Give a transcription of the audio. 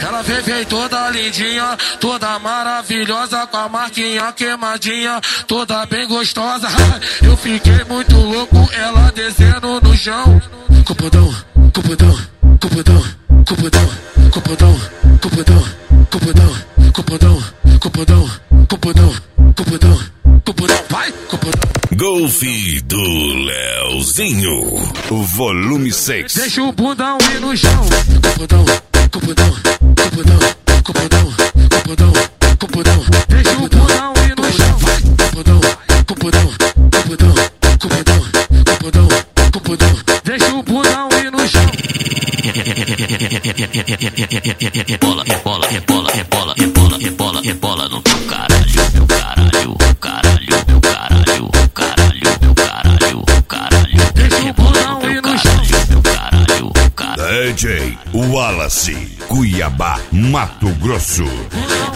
Ela veio toda lindinha, toda maravilhosa, com a marquinha queimadinha, toda bem gostosa. Eu fiquei muito louco, ela descendo no chão. Cupudão, cupudão, cupudão, cupudão, cupudão, cupudão, cupudão, cupudão, cupudão, cupudão, cupudão, cupudão, vai, cupudão. Golf do Leozinho, volume 6. Deixa o bundão ir no chão. Cupudão, cupudão, cupudão, cupudão, cupudão, cupudão. Deixa o bundão ir no chão. Cupudão, cupudão, cupudão, cupudão, cupudão, cupudão. Deixa o bundão ir no chão. Rebola, rebola, rebola, rebola, rebola, rebola, rebola no teu caralho, meu caralho, caralho, meu caralho, caralho, meu caralho, caralho. Deixa o bundão ir no chão. Meu caralho, caralho. DJ Wallace, Cuiabá, Mato Grosso.